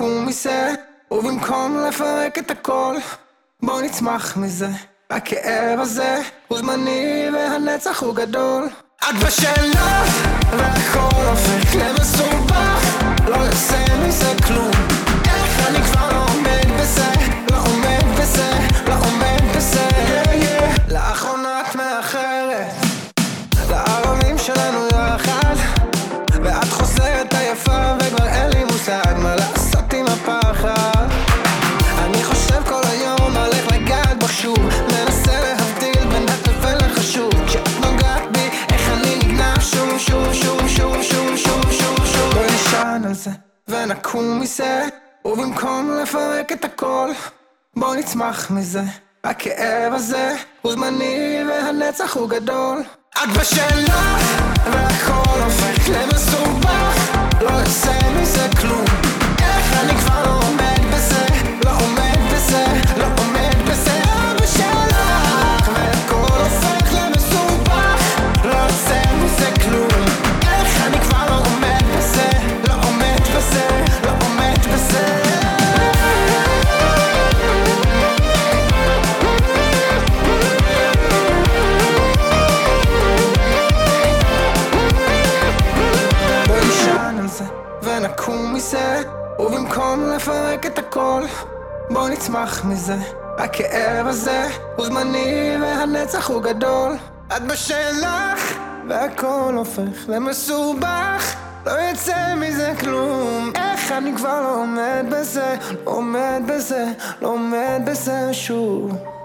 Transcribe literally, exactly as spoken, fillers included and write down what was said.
ונקום מזה, ובמקום לפרק את הכל בוא נצמח מזה. הכאב הזה הוא זמני והנצח הוא גדול. את בשאלה והכל הופך למסובך, לא יוצא מזה כלום. איך אני כבר לא עומד בזה, לא עומד בזה, לא עומד בזה. yeah, yeah. לאחרונה את מאחרת לערבים שלנו יחד, ואת חוזרת עייפה וכבר אין לי מושג מה לעשות עם הפחד. אני חושב כל היום על איך לגעת בו שוב, מנסה להבדיל בין הטפל לחשוב. כשאת נוגעת בי איך אני נגנב שוב שוב שוב שוב שוב שוב שוב שוב. בוא נשען על זה ונקום מזה, ובמקום לפרק את הכל בוא נצמח מזה. הכאב הזה הוא זמני והנצח הוא גדול. את בשאלה והכל הופך למסובך, לא יוצא מזה כלום. איך אני כבר לא עומד בזה, לא עומד בזה, לא עומד בזה. את בשאלה והכל הופך למסובך, לא יוצא מזה כלום. איך אני כבר לא עומד בזה, לא עומד בזה, לא עומד בזה. ונקום מזה, ובמקום לפרק את הכל בוא נצמח מזה. הכאב הזה הוא זמני והנצח הוא גדול. את בשלך והכל הופך למסובך, לא יצא מזה כלום. איך אני כבר לא עומד בזה, לא עומד בזה, לא עומד בזה שוב.